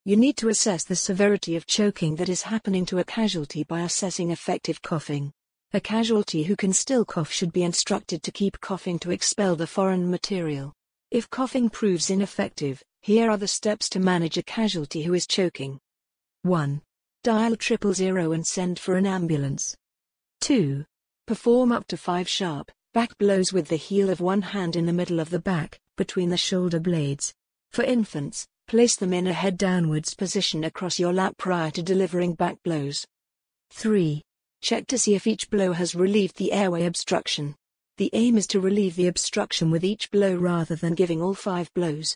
You need to assess the severity of choking that is happening to a casualty by assessing effective coughing. A casualty who can still cough should be instructed to keep coughing to expel the foreign material. If coughing proves ineffective, here are the steps to manage a casualty who is choking. 1. Dial 000 and send for an ambulance. 2. Perform up to 5 sharp, back blows with the heel of one hand in the middle of the back, between the shoulder blades. For infants, place them in a head downwards position across your lap prior to delivering back blows. 3. Check to see if each blow has relieved the airway obstruction. The aim is to relieve the obstruction with each blow rather than giving all 5 blows.